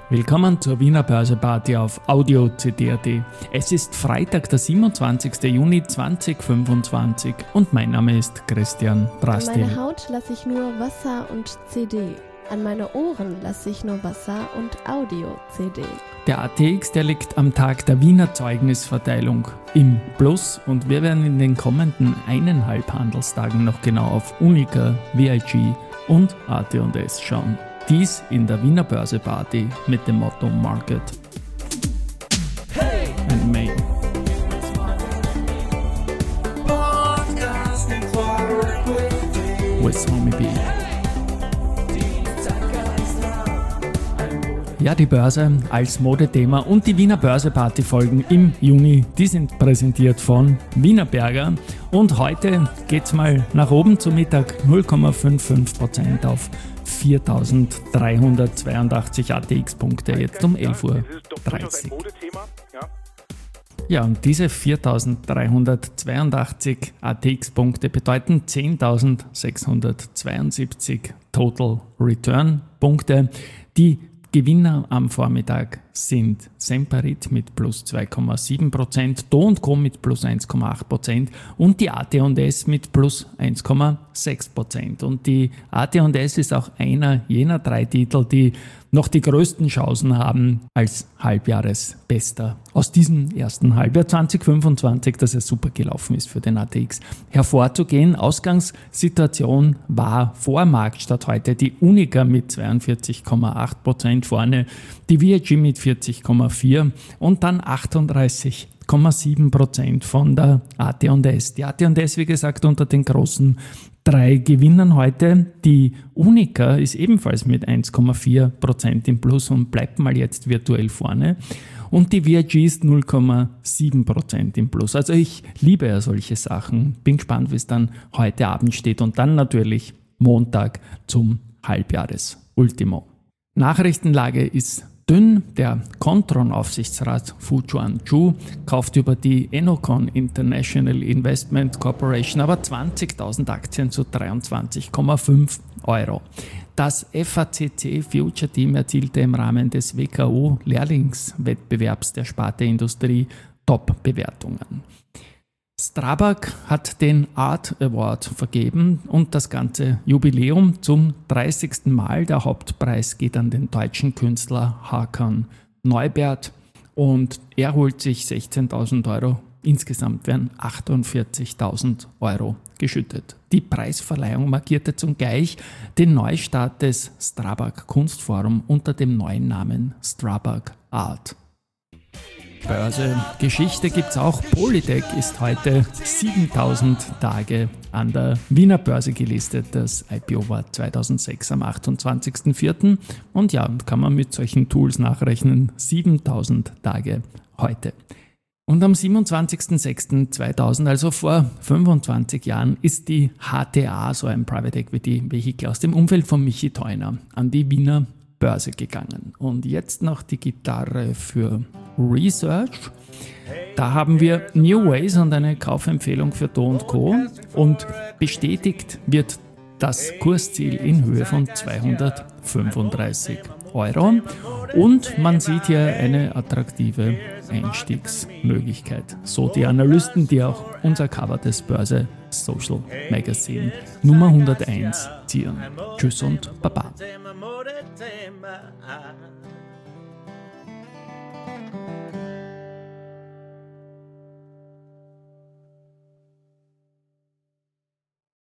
Willkommen zur Wiener Börseparty auf Audio CD.at. Es ist Freitag, der 27. Juni 2025 und mein Name ist Christian Drastil. An meine Haut lasse ich nur Wasser und CD. An meine Ohren lasse ich nur Wasser und Audio-CD. Der ATX, der liegt am Tag der Wiener Zeugnisverteilung im Plus und wir werden in den kommenden 1,5 Handelstagen noch genau auf Unica, VIG und AT&S schauen. Dies in der Wiener Börseparty mit dem Motto Market and Main. With Homie B. Ja, die Börse als Modethema und die Wiener Börseparty-Folgen im Juni, die sind präsentiert von Wienerberger. Und heute geht's mal nach oben zu Mittag 0,55% auf 4.382 ATX-Punkte, jetzt um 11.30 Uhr. Ja, und diese 4.382 ATX-Punkte bedeuten 10.672 Total Return-Punkte. Die Gewinner am Vormittag sind Semperit mit plus 2,7%, Do & Co mit plus 1,8% und die AT&S mit plus 1,6%. Und die AT&S ist auch einer jener 3 Titel, die noch die größten Chancen haben als Halbjahresbester aus diesem ersten Halbjahr 2025, dass es super gelaufen ist für den ATX. Hervorzugehen, Ausgangssituation war vor Marktstart heute die Unica mit 42,8% vorne, die VIG mit 40,4% und dann 38,7% von der AT&S. Die AT&S, wie gesagt, unter den großen 3 Gewinnern heute. Die Unica ist ebenfalls mit 1,4% im Plus und bleibt mal jetzt virtuell vorne. Und die VIG ist 0,7% im Plus. Also ich liebe ja solche Sachen. Bin gespannt, wie es dann heute Abend steht. Und dann natürlich Montag zum Halbjahres-Ultimo. Nachrichtenlage ist dünn. Der Kontron-Aufsichtsrat Fu Chuan-Chu kauft über die Enocon International Investment Corporation aber 20.000 Aktien zu 23,5 Euro. Das FACC Future Team erzielte im Rahmen des WKO Lehrlingswettbewerbs der Sparte Industrie Top-Bewertungen. Strabag hat den Art Award vergeben und das ganze Jubiläum zum 30. Mal. Der Hauptpreis geht an den deutschen Künstler Hakan Neubert und er holt sich 16.000 Euro. Insgesamt werden 48.000 Euro geschüttet. Die Preisverleihung markierte zugleich den Neustart des Strabag Kunstforum unter dem neuen Namen Strabag Art. Börse Geschichte gibt's auch. Polytech ist heute 7000 Tage an der Wiener Börse gelistet. Das IPO war 2006 am 28.04. Und ja, kann man mit solchen Tools nachrechnen. 7000 Tage heute. Und am 27.06.2000, also vor 25 Jahren, ist die HTA, so ein Private Equity Vehicle aus dem Umfeld von Michi Theuner, an die Wiener Börse gegangen. Und jetzt noch die Gitarre für Research. Da haben wir New Ways und eine Kaufempfehlung für Do & Co. Und bestätigt wird das Kursziel in Höhe von 235 Euro. Und man sieht hier eine attraktive Einstiegsmöglichkeit. So die Analysten, die auch unser Cover des Börse Social Magazine Nummer 101 ziehen. Tschüss und Baba.